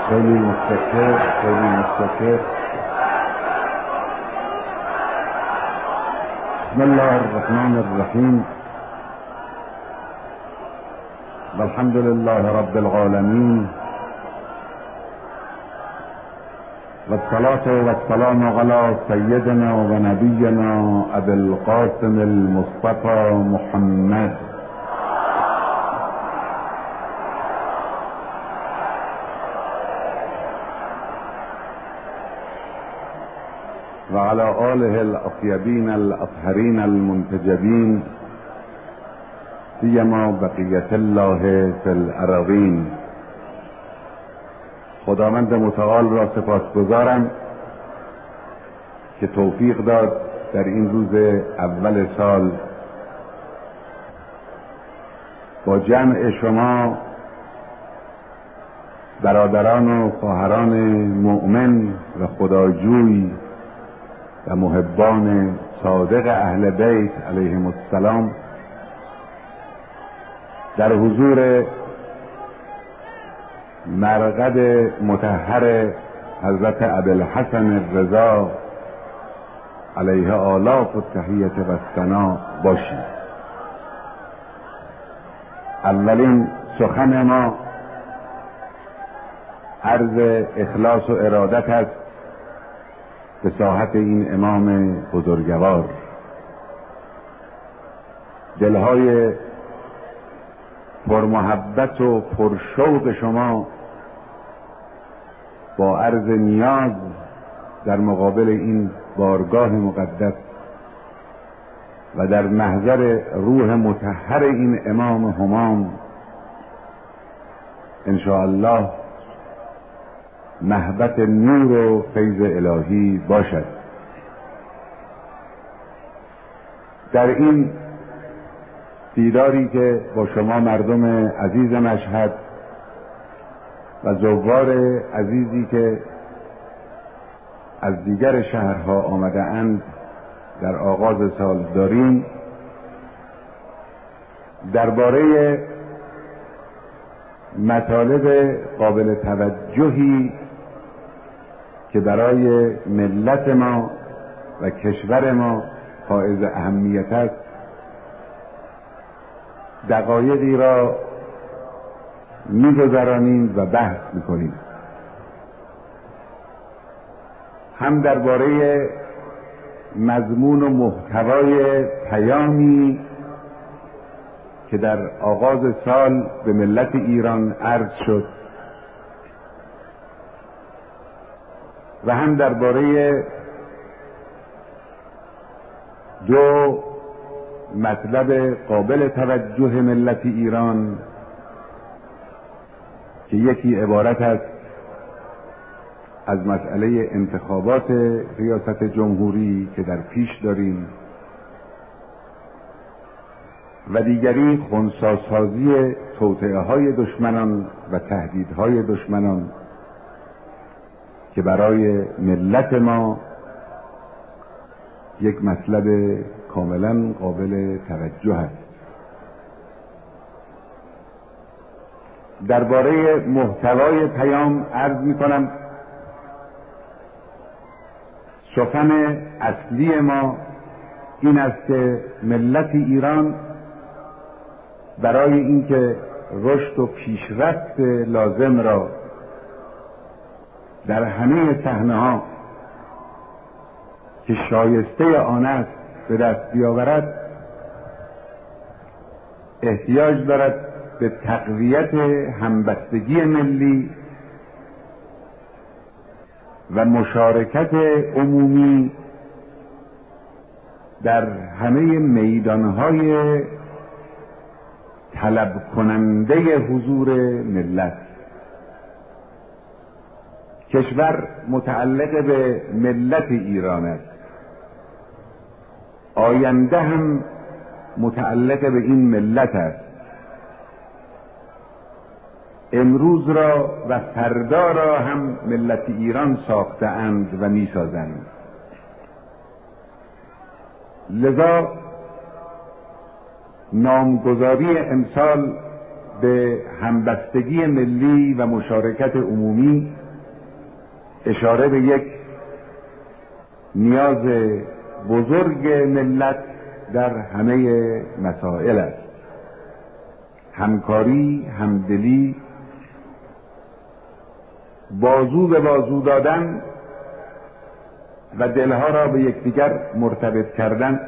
خیلی متشکر. بسم الله الرحمن الرحیم والحمد لله رب العالمین والصلاة والسلام علی سیدنا و نبینا ابی القاسم المصطفى محمد و علی آله الاطیبین الاطهرین المنتجبین سیما بقیت الله فی الارضین. خداوند متعال را سپاسگزارم که توفیق داد در این روز اول سال با جمع شما برادران و خواهران مؤمن و خداجوی و محبان صادق اهل بیت علیهم السلام در حضور مرقد مطهر حضرت ابوالحسن الرضا علیه آلاف التحیة و الثنا باشیم. اولین سخن ما عرض اخلاص و ارادت است به ساحت این امام بزرگوار. دلهای پرمحبت و پرشوق شما با عرض نیاز در مقابل این بارگاه مقدس و در محضر روح مطهر این امام همام ان شاء الله محبت نور و فیض الهی باشد. در این دیداری که با شما مردم عزیز مشهد و زوار عزیزی که از دیگر شهرها آمده اند در آغاز سال داریم، درباره مطالب قابل توجهی که برای ملت ما و کشور ما حائز اهمیت است دقایقی را می‌گذرانیم و بحث می‌کنیم. هم درباره مضمون و محتوای پیامی که در آغاز سال به ملت ایران عرض شد و هم درباره دو مطلب قابل توجه ملت ایران که یکی عبارت است از مسئله انتخابات ریاست جمهوری که در پیش داریم و دیگری خنثی‌سازی توطئه‌های دشمنان و تهدیدهای دشمنان که برای ملت ما یک مطلب کاملا قابل توجه است. درباره محتوای پیام عرض می‌کنم سخن اصلی ما این است که ملت ایران برای اینکه رشد و پیشرفت لازم را در همه صحنه‌ها که شایسته آن است به دست بیاورد احتیاج دارد به تقویت همبستگی ملی و مشارکت عمومی در همه میدانهای طلب کننده حضور ملت. کشور متعلق به ملت ایران است، آینده هم متعلق به این ملت است. امروز را و فردا را هم ملت ایران ساخته‌اند و می‌سازند. لذا نامگذاری امسال به همبستگی ملی و مشارکت عمومی اشاره به یک نیاز بزرگ ملت در همه مسائل است. همکاری، همدلی، بازو به بازو دادن و دلها را به یکدیگر مرتبط کردن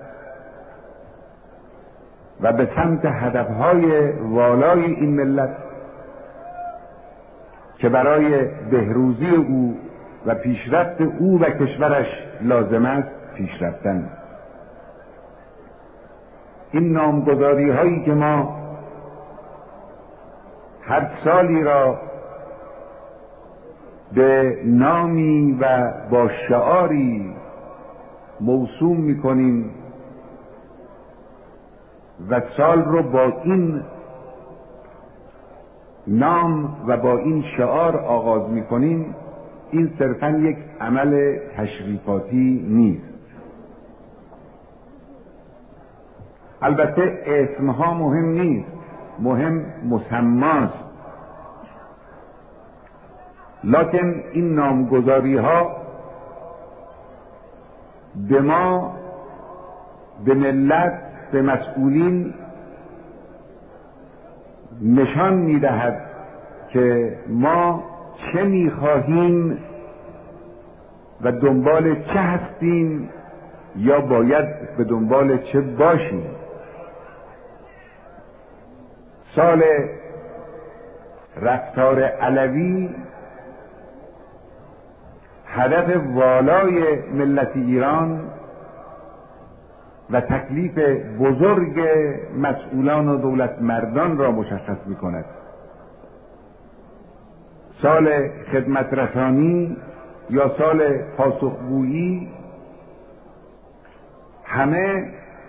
و به سمت هدفهای والای این ملت که برای بهروزی او و پیشرفت او و کشورش لازم است پیش رفتن. این نامگذاری هایی که ما هر سالی را به نامی و با شعاری موسوم می‌کنیم و سال رو با این نام و با این شعار آغاز می‌کنیم، این صرفاً یک عمل تشریفاتی نیست. البته اسمها مهم نیست، مهم مسماست. لکن این نامگذاری ها به ما، به ملت، به مسئولین نشان می‌دهد که ما چه می‌خواهیم و دنبال چه هستیم یا باید به دنبال چه باشیم. سال رفتار علوی هدف والای ملت ایران و تکلیف بزرگ مسئولان و دولت مردان را مشخص می کند. سال خدمت رسانی یا سال پاسخگویی همه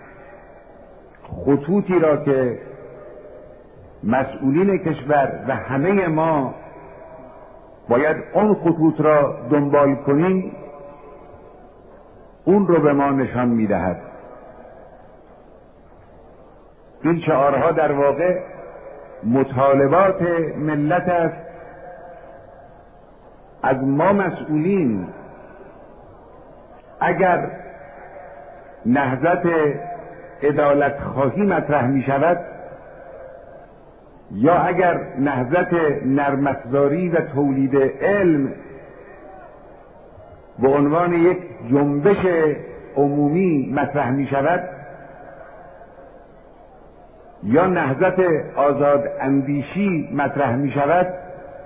خطوطی را که مسئولین کشور و همه ما باید اون خطوط را دنبال کنیم، اون رو به ما نشان می‌دهد. این شعارها در واقع مطالبات ملت است از ما مسئولین. اگر نهضت عدالت خواهی مطرح می شود یا اگر نهضت نرم‌افزاری و تولید علم به عنوان یک جنبش عمومی مطرح می شود یا نهضت آزاد اندیشی مطرح می شود،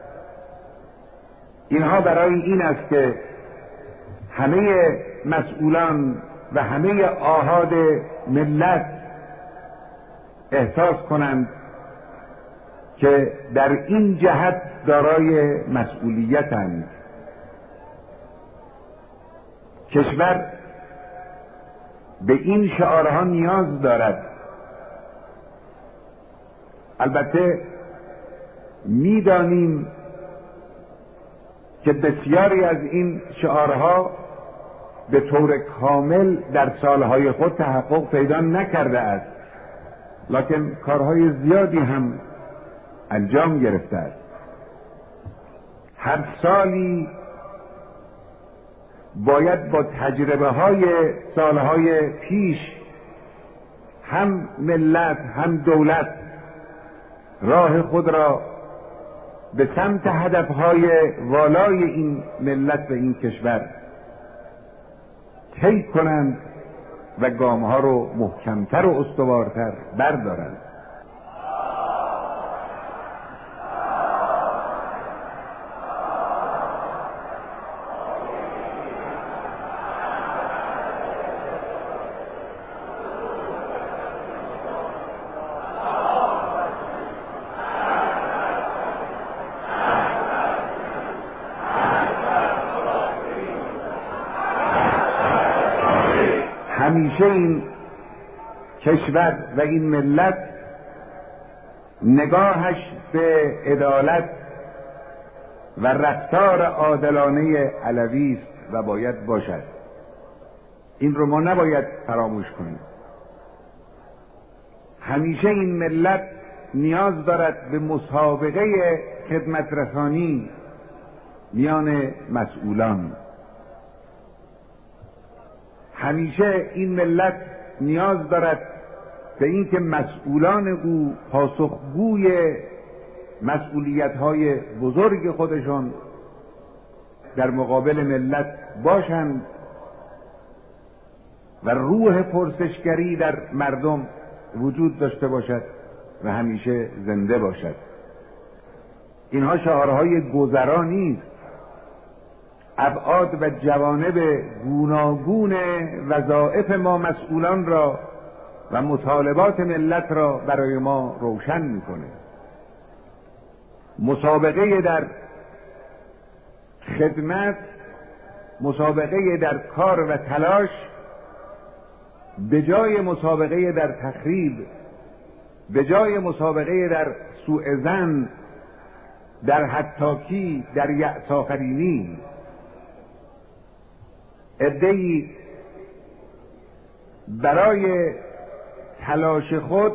اینها برای این است که همه مسئولان و همه آحاد ملت احساس کنند که در این جهت دارای مسئولیتند. کشور به این شعارها نیاز دارد. البته میدانیم که بسیاری از این شعارها به طور کامل در سالهای خود تحقق پیدا نکرده است، لکن کارهای زیادی هم انجام گرفته است. هر سالی باید با تجربه های سالهای پیش هم ملت هم دولت راه خود را به سمت هدفهای والای این ملت و این کشور طی کنند و گامها رو محکمتر و استوارتر بردارند. همیشه این کشور و این ملت نگاهش به عدالت و رفتار عادلانه علوی است و باید باشد. این رو ما نباید فراموش کنیم. همیشه این ملت نیاز دارد به مسابقه خدمت رسانی میان مسئولان. همیشه این ملت نیاز دارد به اینکه مسئولان او پاسخگوی مسئولیت‌های بزرگ خودشان در مقابل ملت باشند و روح پرسشگری در مردم وجود داشته باشد و همیشه زنده باشد. اینها شعارهای گذرا نیست. ابعاد و جوانب گوناگون وظایف ما مسئولان را و مطالبات ملت را برای ما روشن میکنه. مسابقه در خدمت، مسابقه در کار و تلاش به جای مسابقه در تخریب، به جای مسابقه در سوء ظن، در حطاکی، در یأس آفرینی، عده‌ای برای تلاش خود،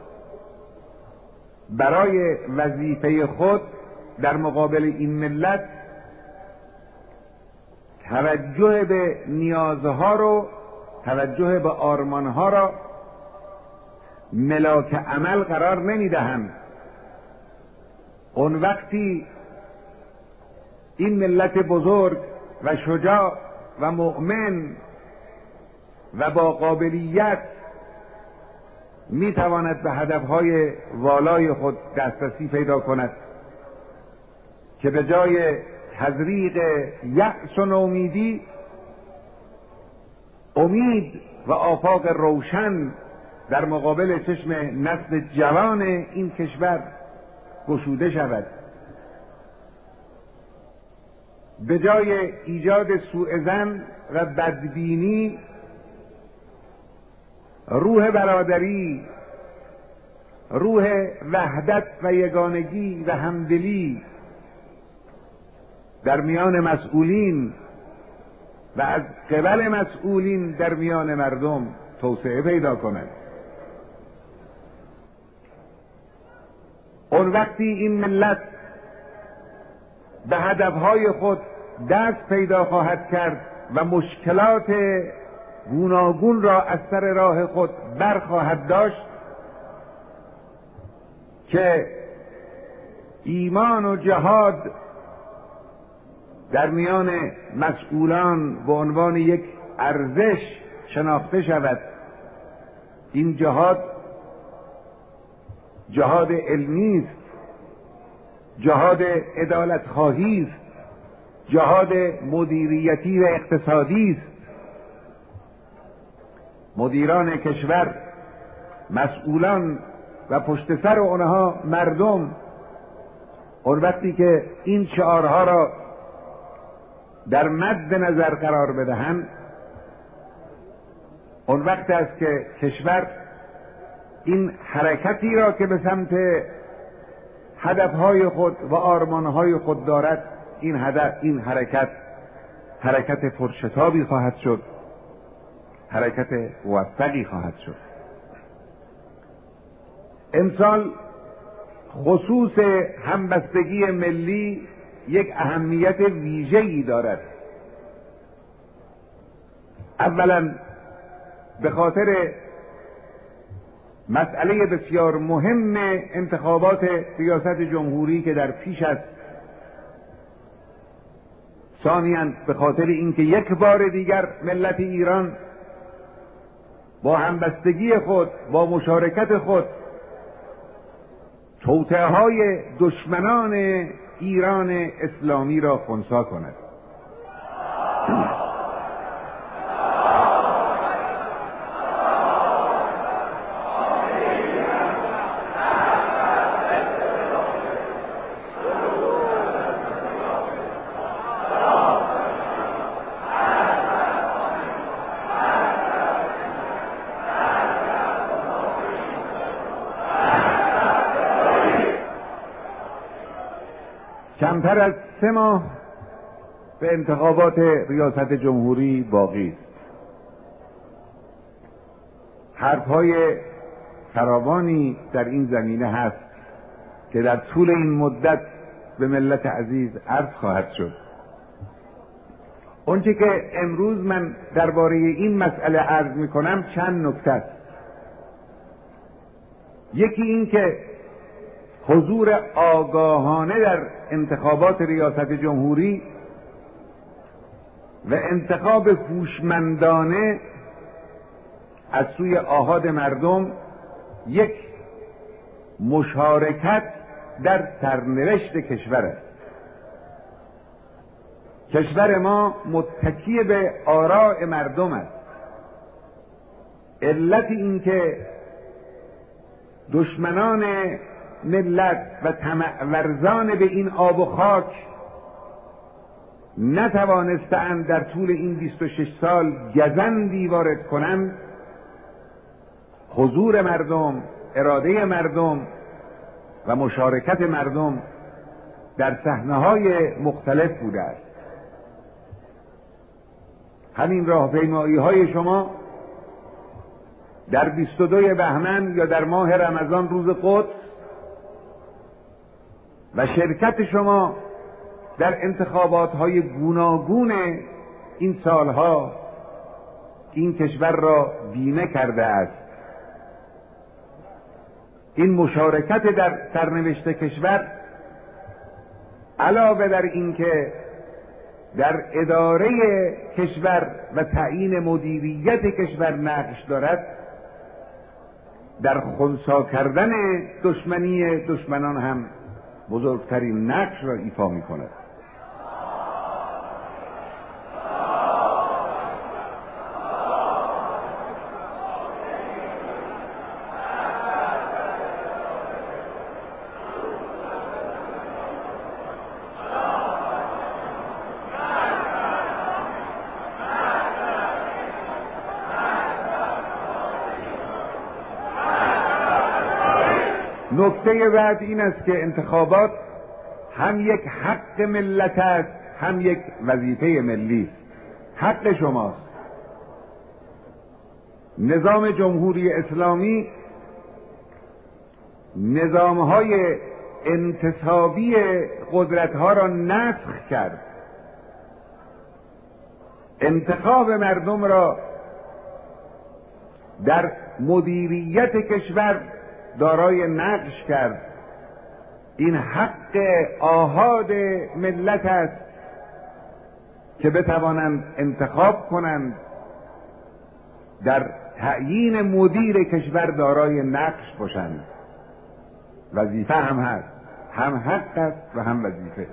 برای وظیفه خود در مقابل این ملت توجه به نیازها رو، توجه به آرمانها را ملاک عمل قرار نمیدهند. اون وقتی این ملت بزرگ و شجاع و مؤمن و با قابلیت میتواند به هدفهای والای خود دسترسی پیدا کند که به جای تزریق یأس و نومیدی، امید و آفاق روشن در مقابل چشم نسل جوان این کشور گشوده شود، به جای ایجاد سوء ظن و بدبینی روح برادری، روح وحدت و یگانگی و همدلی در میان مسئولین و از قبل مسئولین در میان مردم توسعه پیدا کند. اون وقتی این ملت به هدفهای خود دست پیدا خواهد کرد و مشکلات گوناگون را از سر راه خود برخواهد داشت که ایمان و جهاد در میان مسئولان به عنوان یک ارزش شناخته شود. این جهاد علمی است، جهاد عدالت خواهی است، جهاد مدیریتی و اقتصادی است. مدیران کشور، مسئولان و پشت سر آنها مردم، اون وقتی که این شعارها را در مد نظر قرار بدهند، اون وقت است که کشور این حرکتی را که به سمت هدفهای خود و آرمانهای خود دارد، این حرکت پرشتابی خواهد شد، حرکت موفقی خواهد شد. امسال خصوص همبستگی ملی یک اهمیت ویژه‌ای دارد. اولا به خاطر مسئله بسیار مهم انتخابات ریاست جمهوری که در پیش است. ثانیاً به خاطر اینکه یک بار دیگر ملت ایران با همبستگی خود، با مشارکت خود، توطئه‌های دشمنان ایران اسلامی را خنثی کند. کمتر از 3 ماه به انتخابات ریاست جمهوری باقی است. حرفهای فراوانی در این زمینه هست که در طول این مدت به ملت عزیز عرض خواهد شد. اونچه که امروز من درباره این مسئله عرض میکنم چند نکته است. یکی این که حضور آگاهانه در انتخابات ریاست جمهوری و انتخاب هوشمندانه از سوی آحاد مردم یک مشارکت در سرنوشت کشور است. کشور ما متکی به آراء مردم است. علت این که دشمنان ملت و طمع ورزان به این آب و خاک نتوانستند در طول این 26 سال گزندی وارد کنند، حضور مردم، اراده مردم و مشارکت مردم در صحنه‌های مختلف بوده است. همین راهپیمایی های شما در 22 بهمن یا در ماه رمضان روز قدس و شرکت شما در انتخابات های گوناگون این سالها این کشور را بیمه کرده است. این مشارکت در سرنوشت کشور علاوه بر اینکه در اداره کشور و تعیین مدیریت کشور نقش دارد، در خنثی کردن دشمنی دشمنان هم بزرگترین نقش را ایفا می کند. نکته بعد این است که انتخابات هم یک حق ملت است، هم یک وظیفه ملی است. حق شماست. نظام جمهوری اسلامی نظامهای انتصابی قدرتها را نسخ کرد. انتخاب مردم را در مدیریت کشور دارای نقش کرد. این حق آحاد ملت است که بتوانند انتخاب کنند، در تعیین مدیر کشور دارای نقش باشند. وظیفه هم هست، هم حق است و هم وظیفه.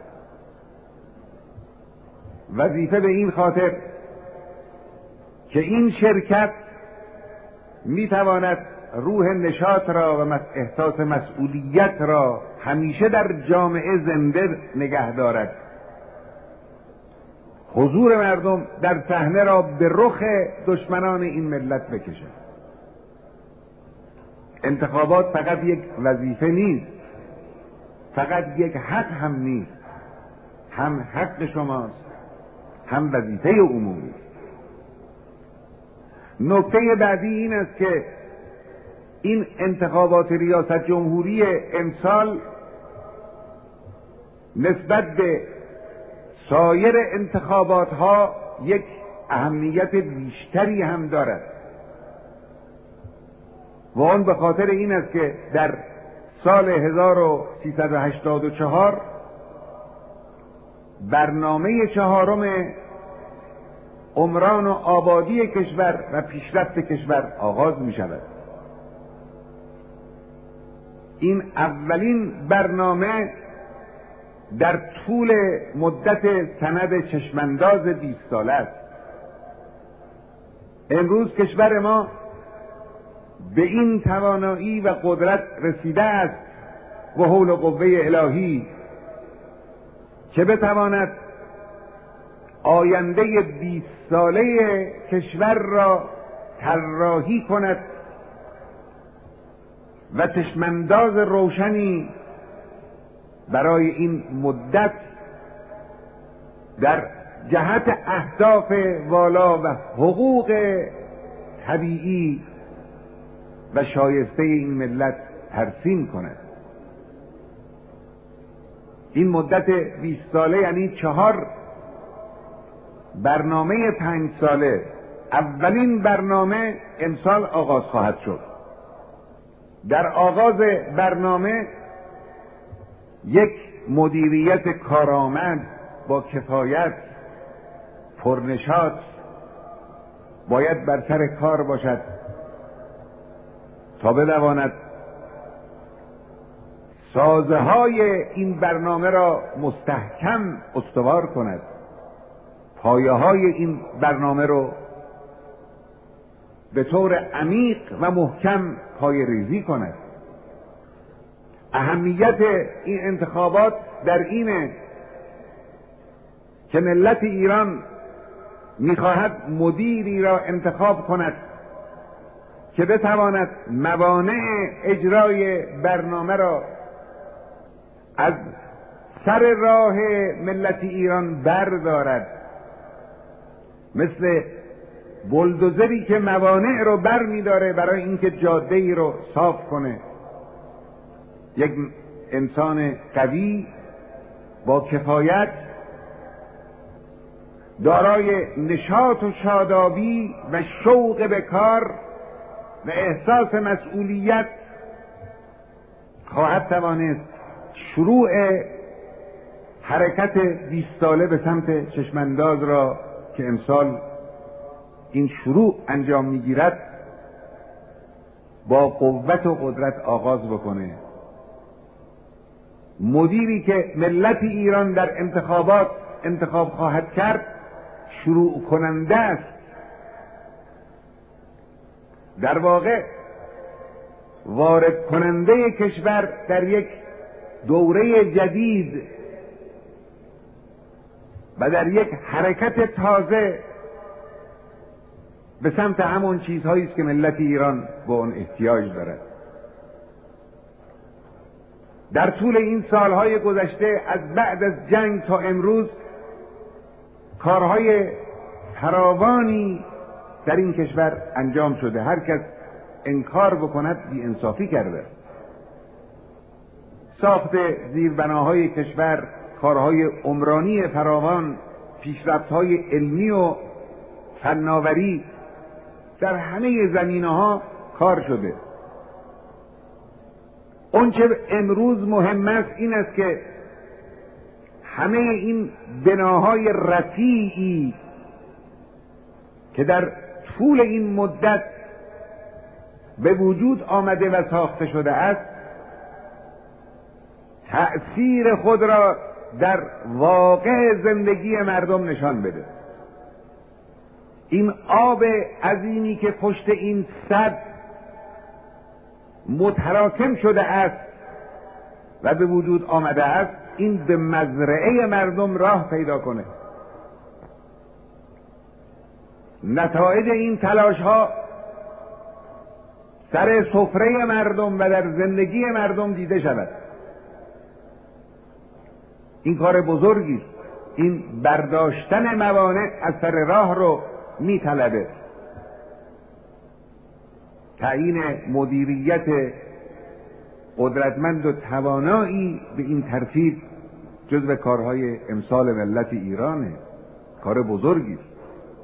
وظیفه به این خاطر که این شرکت میتواند روح نشاط را و احساس مسئولیت را همیشه در جامعه زنده نگه دارد. حضور مردم در صحنه را به رخ دشمنان این ملت بکشد. انتخابات فقط یک وظیفه نیست، فقط یک حق هم نیست. هم حق شماست، هم وظیفه عمومی. نکته بعدی این است که این انتخابات ریاست جمهوری امسال نسبت به سایر انتخابات ها یک اهمیت بیشتری هم دارد و آن به خاطر این است که در سال 1384 برنامه چهارم عمران و آبادی کشور و پیشرفت کشور آغاز می شود. این اولین برنامه در طول مدت سند چشمانداز 20 ساله است. امروز کشور ما به این توانایی و قدرت رسیده است و حول و قوه الهی که بتواند آینده 20 ساله کشور را طراحی کند و چشمانداز روشنی برای این مدت در جهت اهداف والا و حقوق طبیعی و شایسته این ملت ترسیم کند. این مدت 20 ساله یعنی 4 برنامه 5 ساله. اولین برنامه امسال آغاز خواهد شد. در آغاز برنامه یک مدیریت کارآمد با کفایت، پرنشاط باید بر سر کار باشد تا بتواند سازهای این برنامه را مستحکم استوار کند، پایه های این برنامه رو به طور عمیق و محکم پایه ریزی کند. اهمیت این انتخابات در اینه که ملت ایران میخواهد مدیری را انتخاب کند که بتواند موانع اجرای برنامه را از سر راه ملت ایران بردارد، مثل بلدوزری که موانع رو بر میداره برای اینکه جاده ای رو صاف کنه. یک انسان قوی با کفایت، دارای نشاط و شادابی و شوق به کار و احساس مسئولیت خواهد توانست شروع حرکت 20 ساله به سمت چشمانداز را که امسال این شروع انجام میگیرد با قوت و قدرت آغاز بکنه. مدیری که ملت ایران در انتخابات انتخاب خواهد کرد شروع کننده است، در واقع وارد کننده کشور در یک دوره جدید و در یک حرکت تازه به سمت همون چیزهایی است که ملت ایران به اون احتیاج دارد. در طول این سالهای گذشته از بعد از جنگ تا امروز کارهای فراوانی در این کشور انجام شده. هر کس انکار بکند بی‌انصافی کرده. ساخت زیربناهای کشور، کارهای عمرانی فراوان، پیشرفت‌های علمی و فناوری در همه زمینه‌ها کار شده. اون چه امروز مهم است این است که همه این بناهای رفیعی که در طول این مدت به وجود آمده و ساخته شده است تأثیر خود را در واقع زندگی مردم نشان بده. این آب عظیمی که پشت این سد متراکم شده است و به وجود آمده است، این به مزرعه مردم راه پیدا کنه. نتایج این تلاش ها سر سفره مردم و در زندگی مردم دیده شود. این کار بزرگی است. این برداشتن موانع از سر راه رو میطلبه. تعیین مدیریت قدرتمند و توانایی به این ترتیب جزو کارهای امسال ملت ایرانه. کار بزرگی است.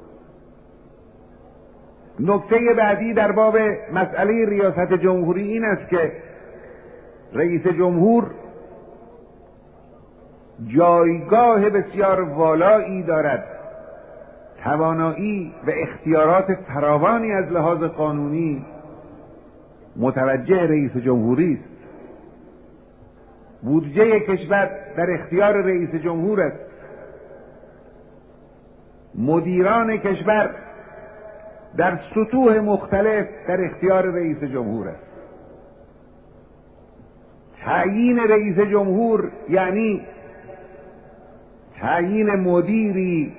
نکته بعدی در باب مسئله ریاست جمهوری این است که رئیس جمهور جایگاه بسیار والایی دارد، توانایی و اختیارات فراوانی از لحاظ قانونی متوجه رئیس جمهوری است. بودجه کشور در اختیار رئیس جمهور است. مدیران کشور در سطوح مختلف در اختیار رئیس جمهور است. تعیین رئیس جمهور یعنی تعیین مدیری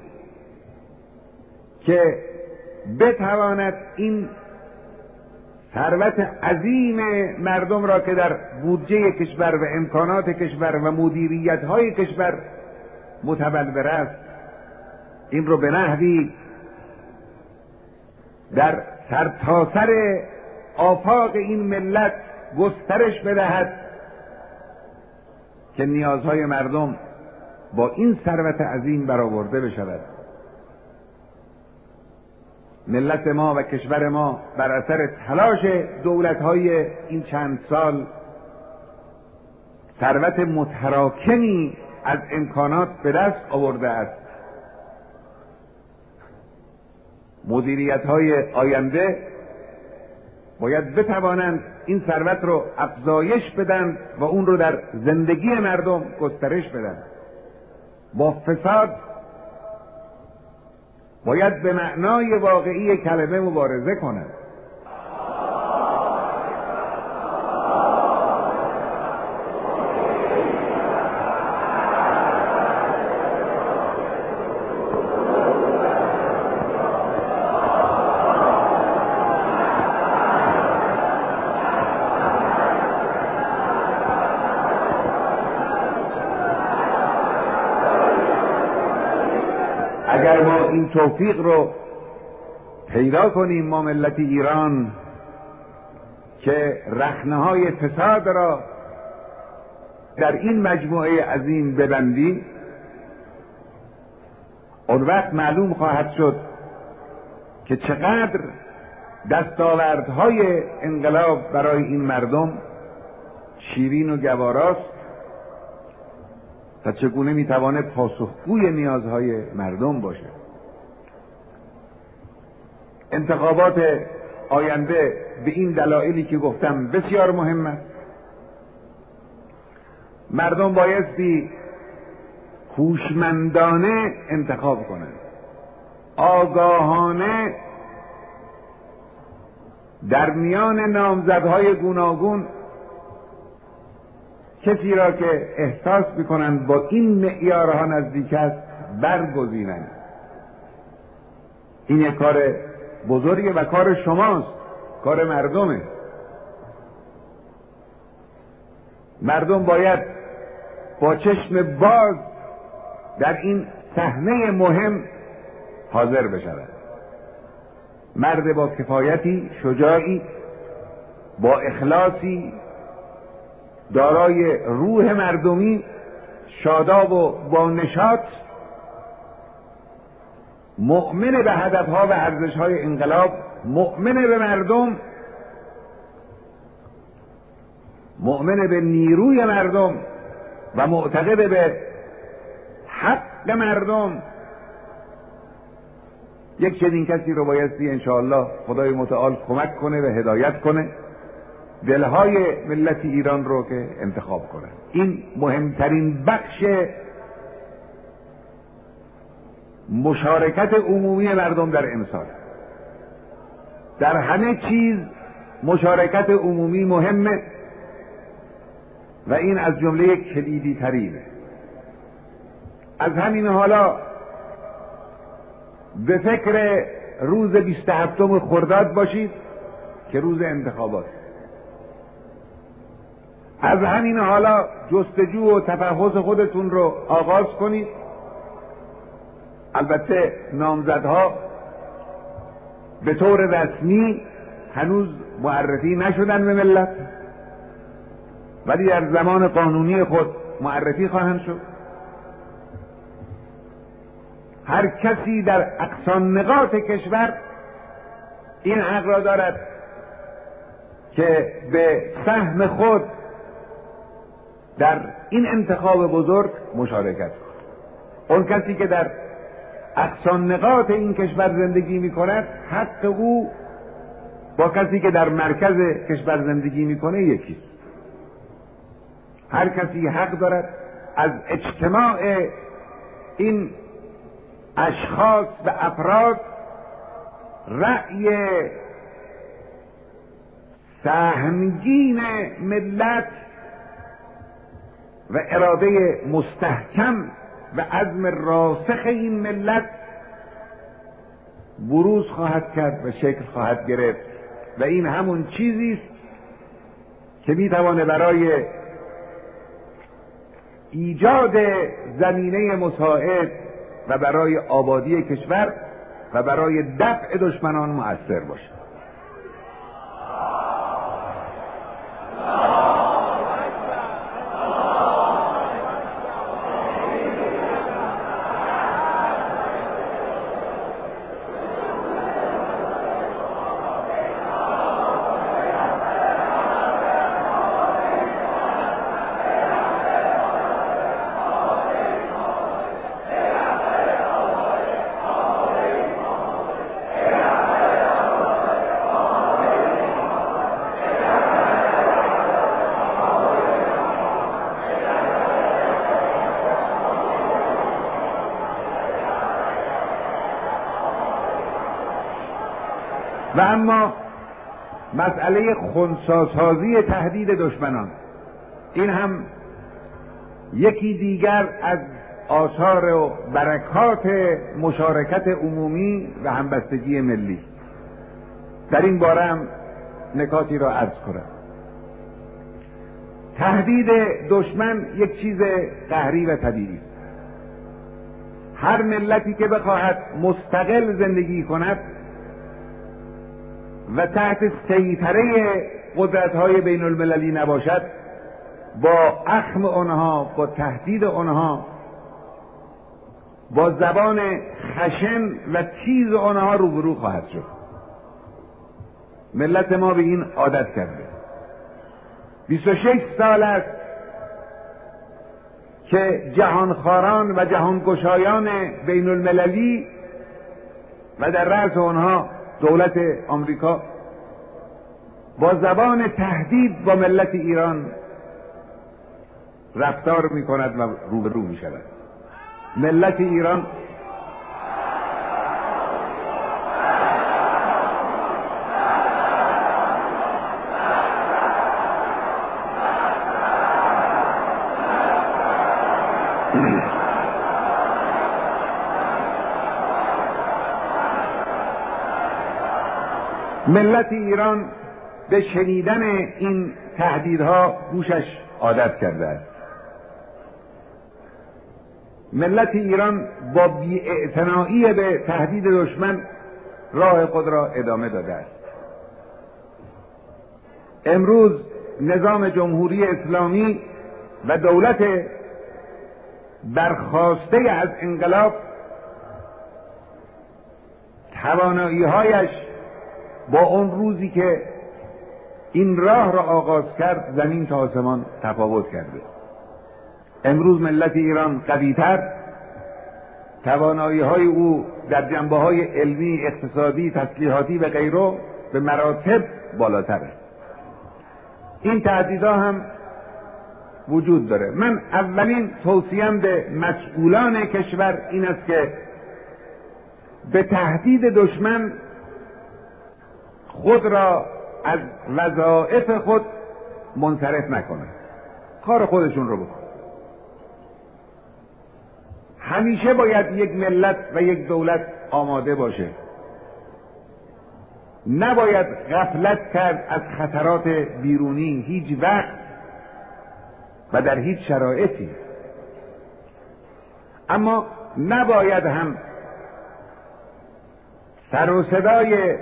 که بتواند این ثروت عظیم مردم را که در بودجه کشور و امکانات کشور و مدیریت‌های کشور متبلور است، این رو به نحوی در سرتاسر آفاق این ملت گسترش بدهد که نیازهای مردم با این ثروت عظیم برآورده بشود. ملت ما و کشور ما بر اثر تلاش دولت‌های این چند سال ثروت متراکمی از امکانات به دست آورده است. مدیریت‌های آینده باید بتوانند این ثروت رو افزایش بدن و اون رو در زندگی مردم گسترش بدن. با فساد باید به معنای واقعی کلمه مبارزه کنند. اگر ما این توفیق رو پیدا کنیم، ما ملت ایران، که رخنه‌های فساد را در این مجموعه عظیم ببندیم، اون وقت معلوم خواهد شد که چقدر دستاوردهای انقلاب برای این مردم شیرین و گواراست و چگونه میتوانه پاسخگوی نیازهای مردم باشه. انتخابات آینده به این دلایلی که گفتم بسیار مهم است. مردم بایستی هوشمندانه انتخاب کنند، آگاهانه در میان نامزدهای گوناگون کسی را که احساس میکنند با این معیارها نزدیک است برگزینند. این یک کار بزرگه و کار شماست، کار مردمه. مردم باید با چشم باز در این صحنه مهم حاضر بشود. مرد با کفایتی، شجاعی، با اخلاصی، دارای روح مردمی، شاداب و با نشاط، مؤمن به هدفها و ارزشهای انقلاب، مؤمن به مردم، مؤمن به نیروی مردم و معتقد به حق مردم. یک چنین کسی رو بایستی انشاءالله خدای متعال کمک کنه و هدایت کنه دلهای ملت ایران رو که انتخاب کنه. این مهمترین بخش مشارکت عمومی مردم در انسان. در همه چیز مشارکت عمومی مهمه و این از جمله کلیدی ترینه. از همین حالا به فکر روز 27 خرداد باشید که روز انتخابات. از همین حالا جستجو و تفحص خودتون رو آغاز کنید. البته نامزدها به طور رسمی هنوز معرفی نشدن به ملت، ولی در زمان قانونی خود معرفی خواهند شد. هر کسی در اقصان نقاط کشور این حق را دارد که به سهم خود در این انتخاب بزرگ مشارکت کند. اون کسی که در اقصان نقاط این کشور زندگی می کند، حق او با کسی که در مرکز کشور زندگی می کنه یکیست. هر کسی حق دارد از اجتماع این اشخاص و افراد رأی سهمگین ملت و اراده مستحکم و عزم راسخ این ملت بروز خواهد کرد و شکل خواهد گرفت و این همون چیزی است که میتوانه برای ایجاد زمینه مساعد و برای آبادی کشور و برای دفع دشمنان مؤثر باشه. و اما مسئله خنثی‌سازی تهدید دشمنان، این هم یکی دیگر از آثار و برکات مشارکت عمومی و همبستگی ملی. در این باره هم نکاتی را عرض کنم. تهدید دشمن یک چیز قهری و طبیعی است. هر ملتی که بخواهد مستقل زندگی کند و تحت سیطره قدرت‌های بین المللی نباشد، با اخم آنها، با تهدید آنها، با زبان خشن و تیز آنها روبرو خواهد شد. ملت ما به این عادت کرده. 26 سال است که جهانخواران و جهانگشایان بین المللی و در رأس آنها دولت آمریکا با زبان تهدید با ملت ایران رفتار می کند و روبرو می شود. ملت ایران ملت ایران به شنیدن این تهدیدها گوشش عادت کرده است. ملت ایران با بی‌اعتنایی به تهدید دشمن راه خود را ادامه داده است. امروز نظام جمهوری اسلامی و دولت برخاسته از انقلاب توانایی‌هایش با اون روزی که این راه را آغاز کرد زمین تا آسمان تفاوت کرده. امروز ملت ایران قوی‌تر، توانایی‌های او در جنبه‌های علمی، اقتصادی، تسلیحاتی و غیره به مراتب بالاتر است. این تهدیدها هم وجود داره. من اولین توصیه‌ام به مسئولان کشور این است که به تهدید دشمن خود را از وظایف خود منصرف نکنند. کار خودشون رو بکنند. همیشه باید یک ملت و یک دولت آماده باشه. نباید غفلت کرد از خطرات بیرونی هیچ وقت و در هیچ شرایطی. اما نباید هم سر و صدای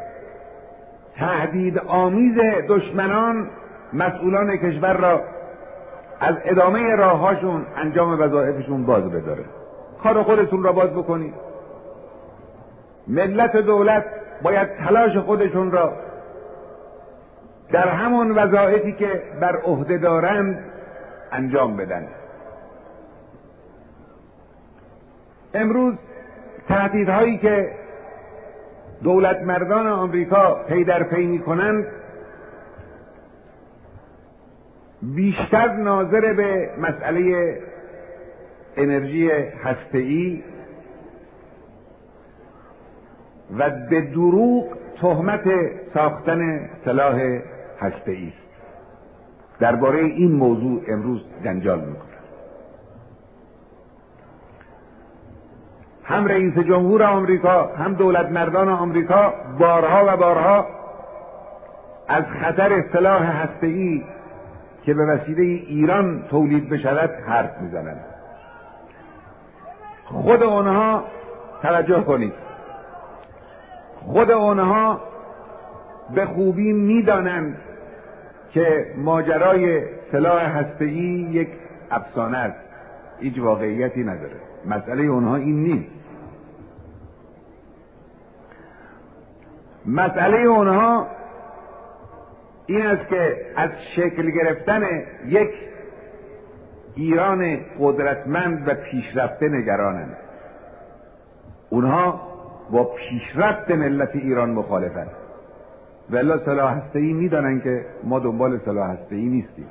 تهدید آمیز دشمنان مسئولان کشور را از ادامه راههاشون انجام وظایفشون باز بداره. کار خودتون را باز بکنید. ملت و دولت باید تلاش خودشون را در همون وظایفی که بر عهده دارند انجام بدن. امروز تهدیدهایی که دولت مردان آمریکا پی در پی می‌کنند بیشتر ناظر به مسئله انرژی هسته‌ای و به دروغ تهمت ساختن سلاح هسته‌ای است. درباره این موضوع امروز جنجال می‌کنند. هم رئیس جمهور آمریکا هم دولت مردان آمریکا بارها و بارها از خطر سلاح هسته‌ای که به وسیله ایران تولید بشود حرف میزنند. خود آنها توجه کنید، خود آنها به خوبی میدانند که ماجرای سلاح هسته‌ای یک افسانه است، هیچ واقعیتی نداره. مسئله آنها این نیست. مسئله آنها این است که از شکل گرفتن یک ایران قدرتمند و پیشرفته نگرانند. اونها با پیشرفت ملت ایران مخالفند. والا سلاح هسته‌ای میدانن که ما دنبال سلاح هسته‌ای نیستیم.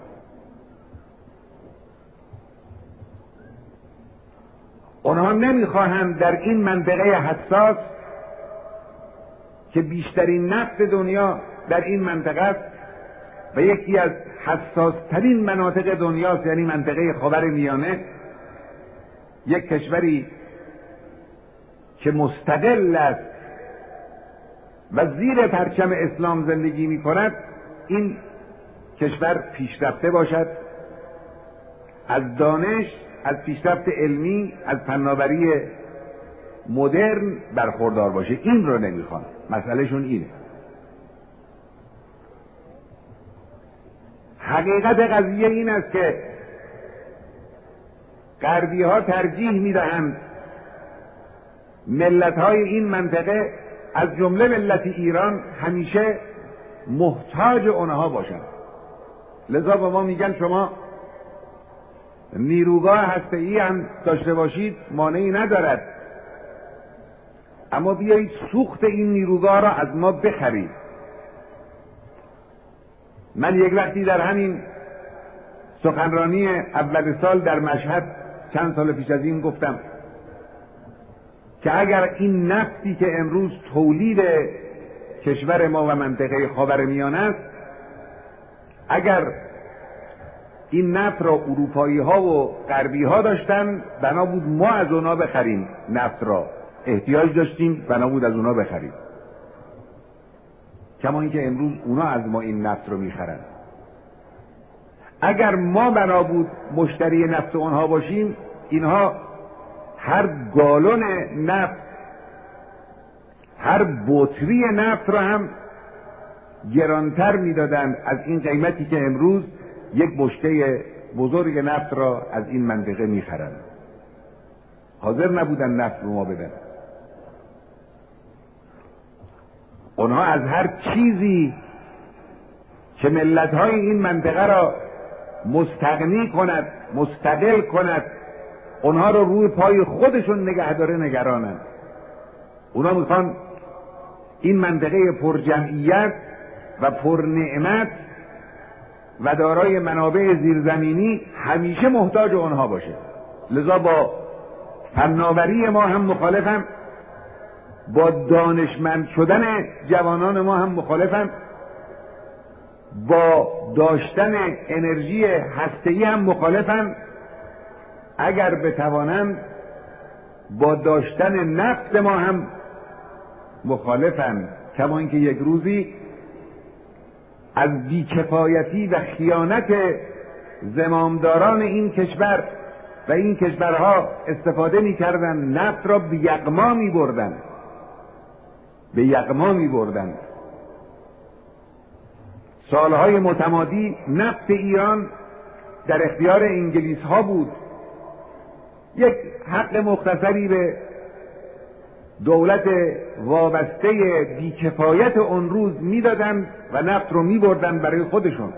اونها نمیخواهند در این منطقه حساس که بیشترین نفت دنیا در این منطقه است و یکی از حساس‌ترین مناطق دنیاست، یعنی منطقه خاورمیانه، یک کشوری که مستقل است و زیر پرچم اسلام زندگی می کند، این کشور پیشرفته باشد، از دانش، از پیشرفت علمی، از فناوری مدرن برخوردار باشه. این رو نمیخوان، مسئلهشون اینه. حقیقت قضیه این است که غربی ها ترجیح میدهند ملت های این منطقه از جمله ملت ایران همیشه محتاج اونها باشند. لذا به ما میگن شما نیروگاه هسته‌ای هم داشته باشید مانعی ندارد، اما بیایید سوخت این نیروگاه را از ما بخرید. من یک وقتی در همین سخنرانی اول سال در مشهد چند سال پیش از این گفتم که اگر این نفتی که امروز تولید کشور ما و منطقه خاورمیانه است، اگر این نفت را اروپایی ها و غربی ها داشتن، بنا بود ما از اونا بخریم. نفت را احتیاج داشتیم، بنا بود از اونا بخریم، کما اینکه امروز اونا از ما این نفت رو میخرن. اگر ما بنا بود مشتری نفت اونها باشیم، اینها هر گالون نفت، هر بطری نفت را هم گرانتر میدادند از این قیمتی که امروز یک بشکه بزرگ نفت را از این منطقه میخرند. حاضر نبودن نفت به ما بدن. اونها از هر چیزی که ملت‌های این منطقه را مستغنی کند، مستقل کند، اونها رو روی پای خودشون نگه داره نگرانند. اونا میخوان این منطقه پر جمعیت و پر نعمت و دارای منابع زیرزمینی همیشه محتاج اونها باشه. لذا با فناوری ما هم مخالفن، با دانشمند شدن جوانان ما هم مخالفن، با داشتن انرژی هسته‌ای هم مخالفن. اگر بتوانند با داشتن نفت ما هم مخالفن، کما اینکه یک روزی از بیکفایتی و خیانت زمامداران این کشور و این کشورها استفاده می‌کردن، نفت را به یغما می‌بردن، به یغما می‌بردن. سالهای متمادی نفت ایران در اختیار انگلیس ها بود. یک حق مختصری به دولت وابسته بیکفایت اون روز میدادند و نفت رو میبردن برای خودشون.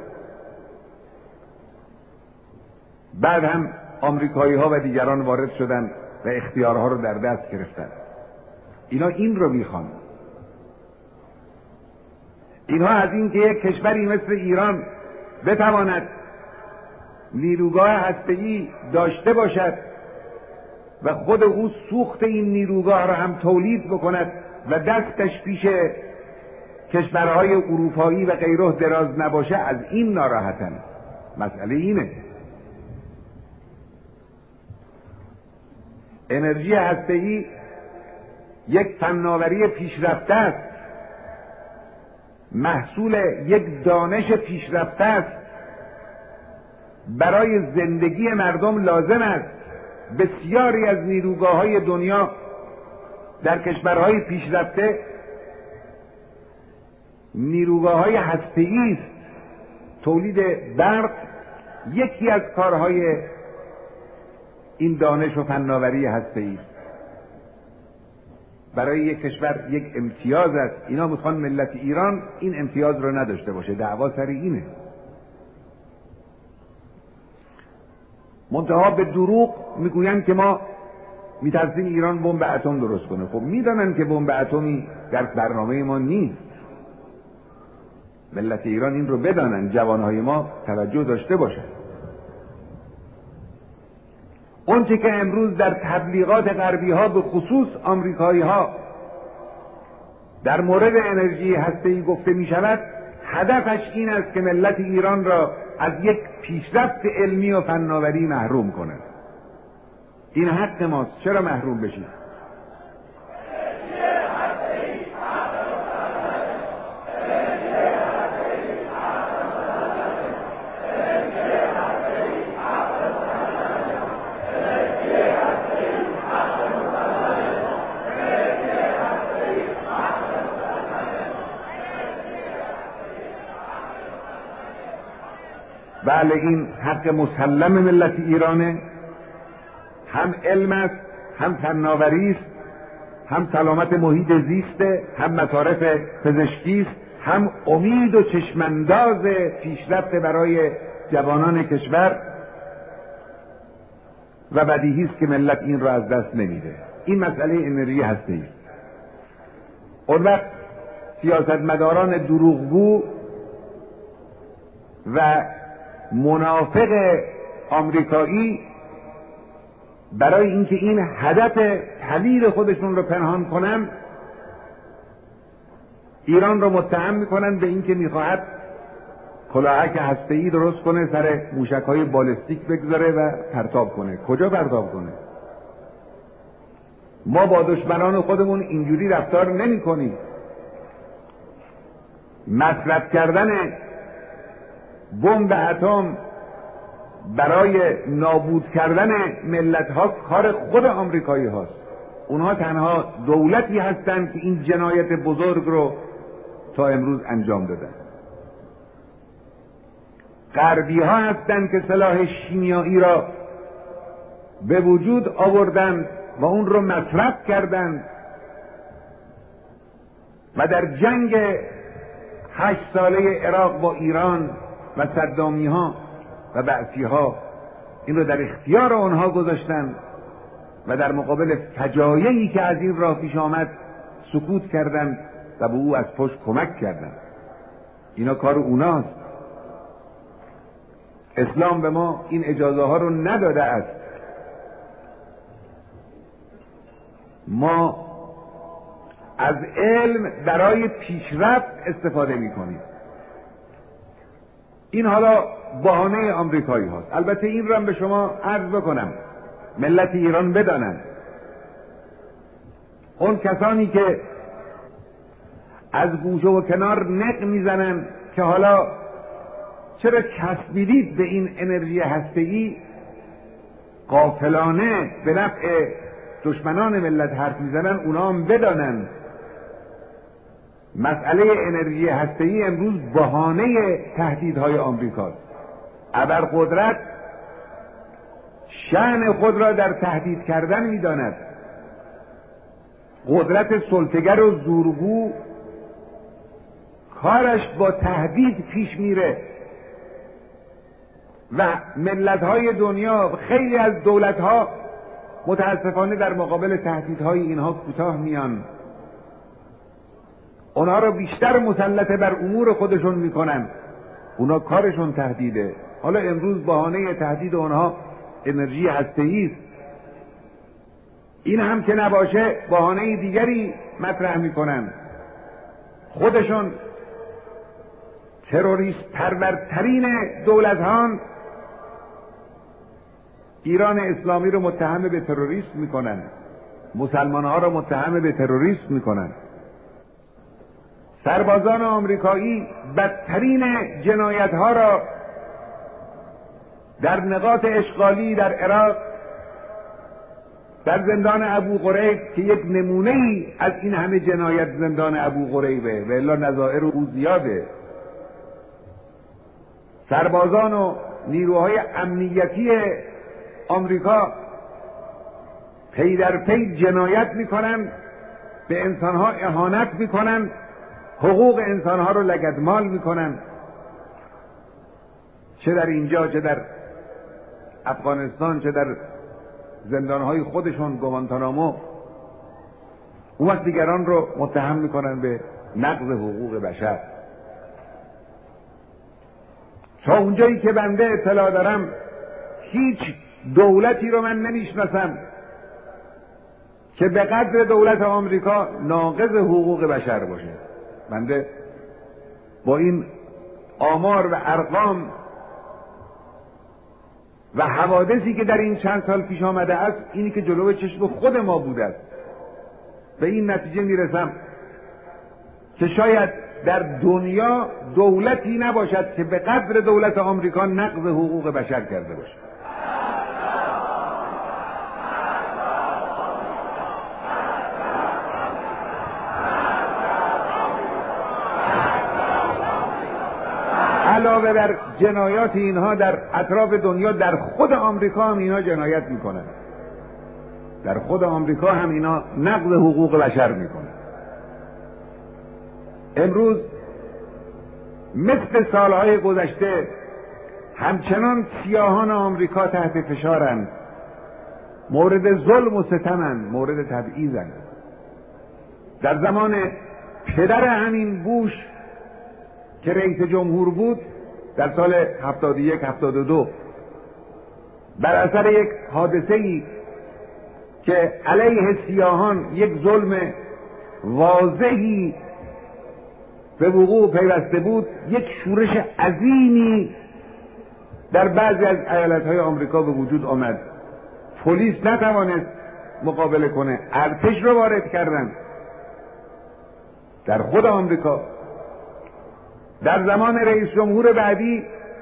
بعد هم آمریکایی ها و دیگران وارد شدند و اختیارها رو در دست گرفتند. اینا این رو میخوان. اینها از این که یک کشوری مثل ایران بتواند نیروگاه هسته‌ای داشته باشد و خود او سوخت این نیروگاه را هم تولید بکند و دستش پیش کشورهای اروپایی و غیره دراز نباشه، از این ناراحتن. مسئله اینه. انرژی هسته‌ای یک فناوری پیشرفته است، محصول یک دانش پیشرفته است، برای زندگی مردم لازم است. بسیاری از نیروگاه‌های دنیا در کشورهای پیشرفته نیروگاه‌های هسته‌ای است. تولید برق یکی از کارهای این دانش و فناوری هسته‌ای است. برای یک کشور یک امتیاز است. اینا میخوان ملت ایران این امتیاز رو نداشته باشه. دعوا سر اینه. منتها به دروغ میگویند که ما میترسیم ایران بمب اتم درست کنه. خب میدانن که بمب اتمی در برنامه ما نیست. ملت ایران این رو بدانن، جوانهای ما توجه داشته باشن. اونچه که امروز در تبلیغات غربی ها به خصوص آمریکایی ها در مورد انرژی هسته‌ای گفته می شود هدفش این است که ملت ایران را از یک پیشرفت علمی و فناوری محروم کند. این حق ماست، چرا محروم بشیم؟ بله، این حق مسلم ملت ایرانه، هم علم است، هم فناوری است، هم سلامت محیط زیسته، هم مصارف پزشکی است، هم امید و چشمانداز پیشرفت برای جوانان کشور و بدیهی است که ملت این را از دست نمیده. این مسئله انرژی هسته‌ای است. اون وقت سیاستمداران دروغگو و منافق آمریکایی برای اینکه این هدف طویل خودشون رو پنهان کنن، ایران رو متهم میکنن به اینکه میخواهد کلاهک هسته‌ای درست کنه، سر موشک‌های بالستیک بگذاره و پرتاب کنه. کجا پرتاب کنه؟ ما با دشمنان خودمون اینجوری رفتار نمی‌کنیم. مصرف کردن بمب اتم برای نابود کردن ملت ها کار خود آمریکایی هاست. اونها تنها دولتی هستند که این جنایت بزرگ رو تا امروز انجام دادن. غربی ها هستند که سلاح شیمیایی را به وجود آوردند و اون رو مصرف کردند و در جنگ 8 ساله عراق با ایران و صدامی ها و بعثی ها این رو در اختیار آنها گذاشتند و در مقابل فجایعی که از این راه پیش آمد سکوت کردند و به او از پشت کمک کردند. اینا کار اوناست. اسلام به ما این اجازه ها رو نداده است. ما از علم برای پیشرفت استفاده می‌کنیم. این حالا بهانه آمریکایی هاست. البته این رو هم به شما عرض بکنم، ملت ایران بدانند اون کسانی که از گوشه و کنار نق میزنن که حالا چرا چسبیدید به این انرژی هسته‌ای، غافلانه به نفع دشمنان ملت حرف میزنن، اونا هم بدانن مسئله انرژی هسته‌ای امروز بهانه تهدیدهای آمریکاست. ابرقدرت شأن خود را در تهدید کردن می‌داند. قدرت سلطه‌گر و زورگو کارش با تهدید پیش میره و ملت‌های دنیا، خیلی از دولت‌ها متاسفانه در مقابل تهدیدهای اینها کوتاه میان، اونها رو بیشتر مسلط بر امور خودشون میکنن. اونا کارشون تهدیده. حالا امروز بهانه تهدید اونها انرژی هسته‌ای است. این هم که نباشه بهانه دیگری مطرح میکنن. خودشون تروریست پرورترین دولت‌هان ایران اسلامی رو متهم به تروریسم میکنن، مسلمان‌ها رو متهم به تروریسم میکنن. سربازان آمریکایی بدترین جنایت‌ها را در نقاط اشغالی در عراق، در زندان ابو غریب که یک نمونه‌ای از این همه جنایت زندان ابو غریبه و الا نظائر او زیاده، سربازان و نیروهای امنیتی آمریکا پی در پی جنایت میکنن، به انسانها اهانت میکنن، حقوق انسانها رو لگدمال میکنن، چه در اینجا چه در افغانستان چه در زندانهای خودشون گوانتانامو. اون وقت دیگران رو متهم میکنن به نقض حقوق بشر. تا اونجایی که بنده اطلاع دارم هیچ دولتی رو من نمیشناسم که به قدر دولت آمریکا ناقض حقوق بشر باشه. بنده با این آمار و ارقام و حوادثی که در این چند سال پیش آمده است، اینی که جلوی چشم خود ما بوده است، به این نتیجه میرسم که شاید در دنیا دولتی نباشد که به قدر دولت آمریکا نقض حقوق بشر کرده باشه. علاوه بر جنایات اینها در اطراف دنیا، در خود آمریکا هم اینا جنایت میکنن. در خود آمریکا هم اینا نقض حقوق بشر میکنن. امروز مثل سالهای گذشته همچنان سیاهان آمریکا تحت فشارند، مورد ظلم و ستمند، مورد تبعیضند. در زمان پدر همین بوش که رئیس جمهور بود در سال 71-72 بر اثر یک حادثه‌ای که علیه سیاهان یک ظلم واضحی به وقوع پیوسته بود، یک شورش عظیمی در بعضی از ایالت‌های آمریکا به وجود آمد. پلیس نتوانست مقابله کنه، ارتش رو وارد کردند. در خود آمریکا در زمان رئیس جمهور بعدی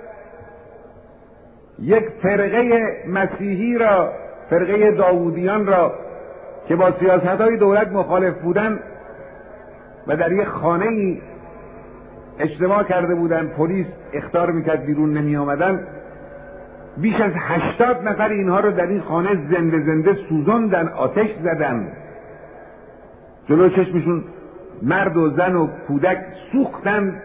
یک فرقه مسیحی را، فرقه داوودیان را که با سیاست‌های دولت مخالف بودند و در یک خانه‌ای اجتماع کرده بودند، پلیس اخطار میکرد بیرون نمی آمدن، بیش از 80 نفر اینها رو در این خانه زنده زنده سوزاندن، آتش زدن، جلو چشمشون مرد و زن و کودک سوختن.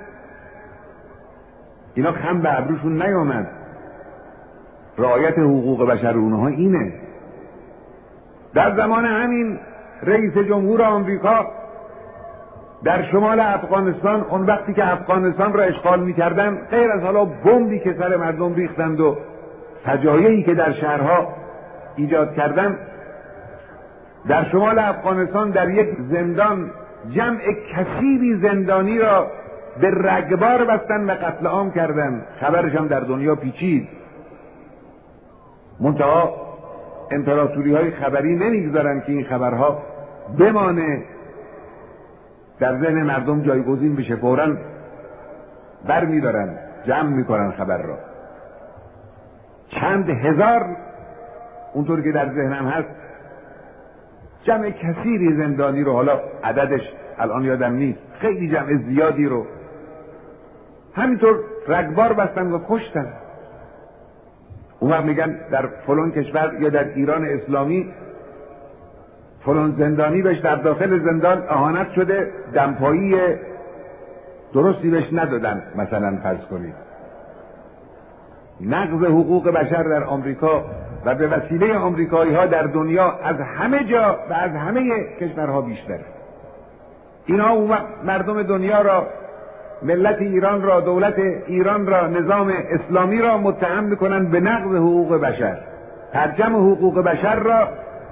اینا خم به ابروشون نیامد. رعایت حقوق بشر اونها اینه. در زمان همین رئیس جمهور آمریکا در شمال افغانستان، اون وقتی که افغانستان را اشغال می‌کردن، غیر از حالا بمبی که سر مردم ریختند و فجایعی که در شهرها ایجاد کردند، در شمال افغانستان در یک زندان جمع کثیری زندانی را به رگبار بستن و قتل عام کردن. خبرش هم در دنیا پیچید. منتها امپراتوری های خبری نمیگذارن که این خبرها بمانه در ذهن مردم جایگزین بشه، فوراً بر میدارن، جمع میکنن خبر را. چند هزار، اونطور که در ذهنم هست، جمع کثیری زندانی رو، حالا عددش الان یادم نیست، خیلی جمع زیادی رو همینطور رگبار بستن و کشتن. اون وقت میگن در فلان کشور یا در ایران اسلامی فلان زندانی بهش در داخل زندان اهانت شده، دمپایی درستی بهش ندادن، مثلا فرض کنید. نقض حقوق بشر در آمریکا و به وسیله آمریکایی ها در دنیا از همه جا و از همه کشورها بیشتره. اینها اون وقت مردم دنیا را، ملت ایران را، دولت ایران را، نظام اسلامی را متهم میکنن به نقض حقوق بشر. ترجمه حقوق بشر را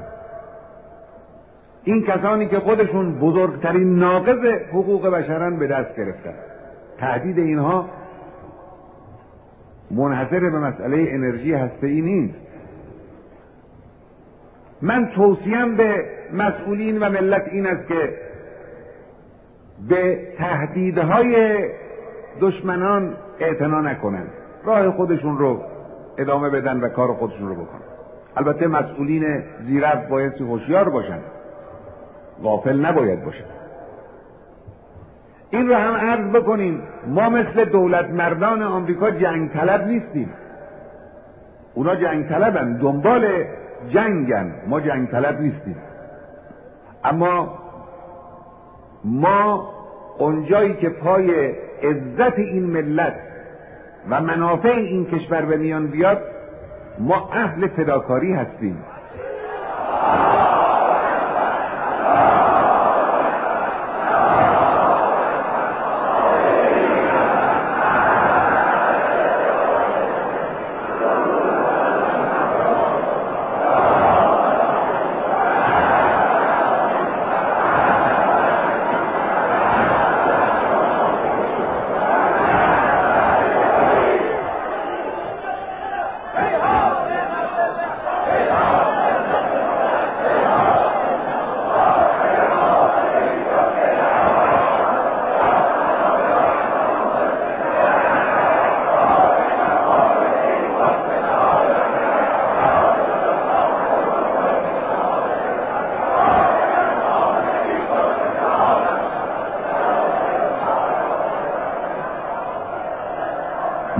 این کسانی که خودشون بزرگترین ناقض حقوق بشرن به دست گرفتن. تهدید اینها منحصر به مسئله انرژی هسته‌ای نیست. من توصیم به مسئولین و ملت این است که به تهدیدهای دشمنان اعتنا نکنند، راه خودشون رو ادامه بدن و کار خودشون رو بکنن. البته مسئولین زیرک بایستی هوشیار باشن، غافل نباید باشن. این رو هم عرض بکنیم، ما مثل دولت مردان آمریکا جنگ طلب نیستیم. اونا جنگ طلبن، دنبال جنگن، ما جنگ طلب نیستیم. اما ما اونجایی که پای عزت این ملت و منافع این کشور به میان بیاد، ما اهل فداکاری هستیم.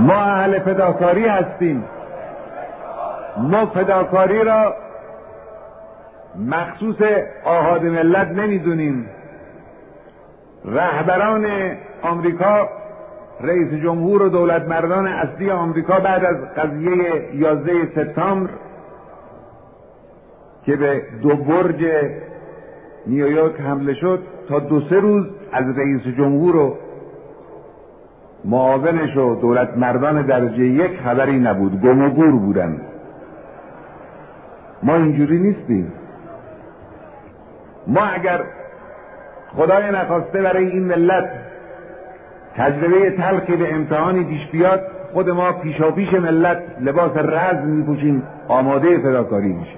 ما اهل فداکاری هستیم. ما فداکاری را مخصوص آحاد ملت نمیدونیم. رهبران آمریکا، رئیس جمهور و دولت مردان اصلی آمریکا بعد از قضیه 11 سپتامبر که به 2 برج نیویورک حمله شد، تا 2-3 روز از رئیس جمهور و معاونش و دولت مردان درجه 1 خبری نبود، گم و گور بودن. ما اینجوری نیستیم. ما اگر خدای نخواسته برای این ملت تجربه تلخی به امتحانی پیش بیاد، خود ما پیشاپیش ملت لباس رزم میپوشیم، آماده فداکاری میشه.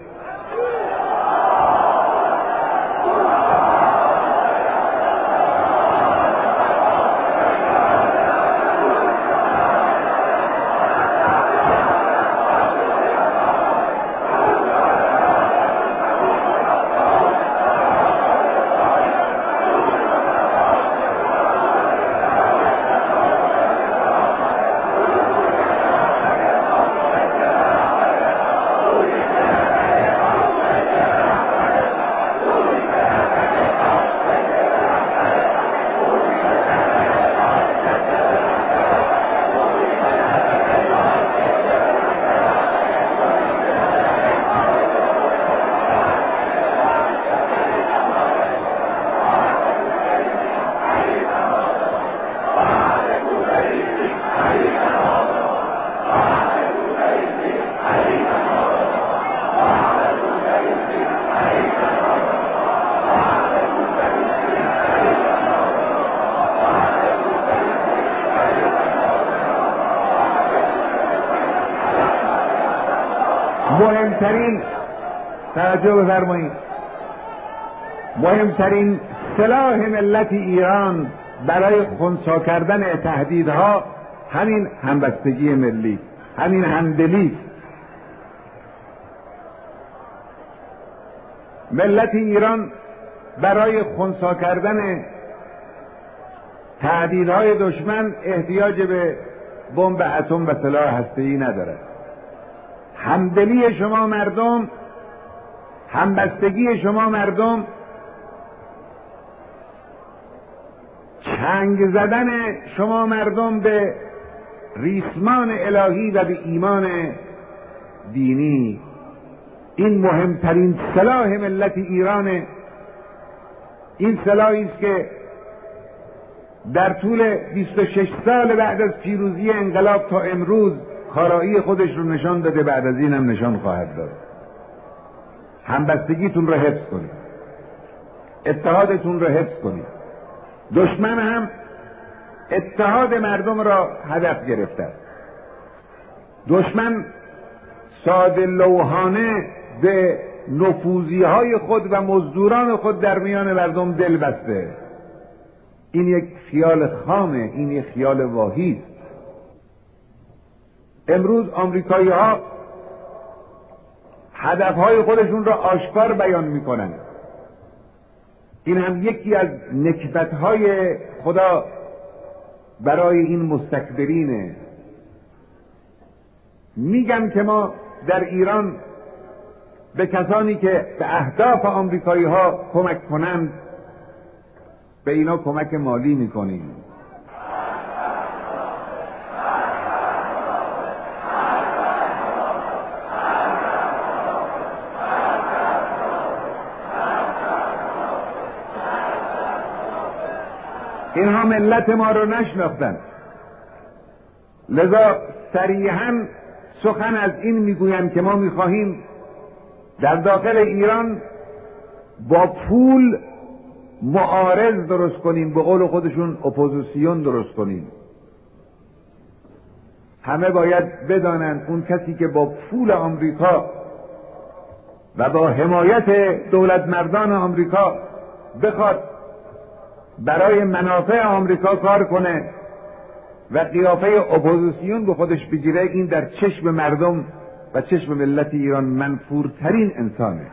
توجه بفرمایید، مهمترین سلاح ملت ایران برای خنثی کردن تهدیدها همین همبستگی ملی، همین همدلی. ملت ایران برای خنثی کردن تهدیدهای دشمن احتیاج به بمب اتم و سلاح هسته‌ای ندارد. همدلی شما مردم، همبستگی شما مردم، چنگ زدن شما مردم به ریسمان الهی و به ایمان دینی، این مهمترین سلاح ملت ایرانه. این سلاحی است که در طول 26 سال بعد از پیروزی انقلاب تا امروز کارایی خودش رو نشان داده، بعد از این هم نشان خواهد داد. همبستگیتون رو حفظ کنید، اتحادتون رو حفظ کنید. دشمن هم اتحاد مردم را هدف گرفته. دشمن ساده لوحانه به نفوذی های خود و مزدوران خود در میان مردم دل بسته. این یک خیال خامه، این یک خیال واهی است. امروز آمریکایی ها هدفهای خودشون را آشکار بیان میکنند. این هم یکی از نکبتهای خدا برای این مستکبرینه. میگن که ما در ایران به کسانی که به اهداف آمریکایی ها کمک کنند به اینا کمک مالی میکنیم. اینها ملت ما رو نشناختن، لذا صریحاً سخن از این میگویند که ما میخواهیم در داخل ایران با پول معارض درست کنیم، به قول خودشون اپوزیسیون درست کنیم. همه باید بدانند اون کسی که با پول آمریکا و با حمایت دولت مردان آمریکا بخواد برای منافع آمریکا کار کنه و قیافه اپوزیسیون به خودش بگیره، این در چشم مردم و چشم ملت ایران منفورترین انسانه.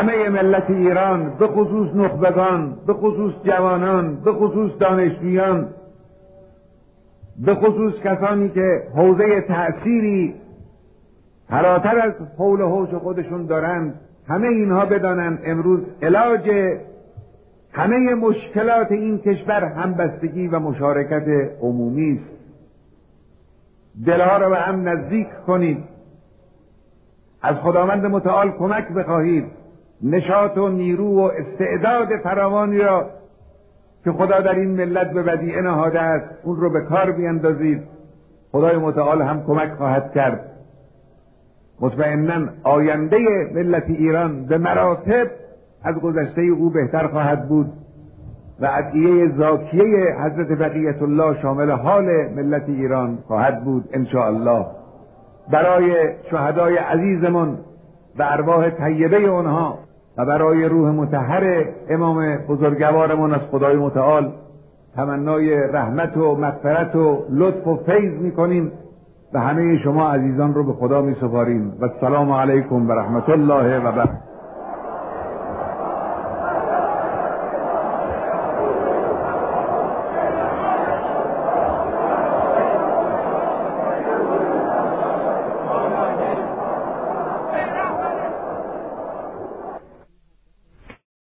همه ملت ایران، به خصوص نخبگان، به خصوص جوانان، به خصوص دانشجویان، به خصوص کسانی که حوزه تأثیری فراتر از حول و حوش خودشون دارند، همه اینها بدانند امروز علاج همه مشکلات این کشور همبستگی و مشارکت عمومی است. دلها را به هم نزدیک کنید، از خداوند متعال کمک بخواهید، نشاط و نیرو و استعداد فراوانی را که خدا در این ملت به ودیعه نهاده است اون رو به کار بیندازید. خدای متعال هم کمک خواهد کرد. مطمئناً آینده ملت ایران به مراتب از گذشته او بهتر خواهد بود و ادعیه زاکیه حضرت بقیت الله شامل حال ملت ایران خواهد بود ان شاء الله. برای شهدای عزیزمان و ارواح طیبه آنها و برای روح مطهر امام بزرگوارمان از خدای متعال تمنای رحمت و مغفرت و لطف و فیض می‌کنیم و همه شما عزیزان رو به خدا می‌سپاریم و السلام علیکم و رحمت الله و برکاته.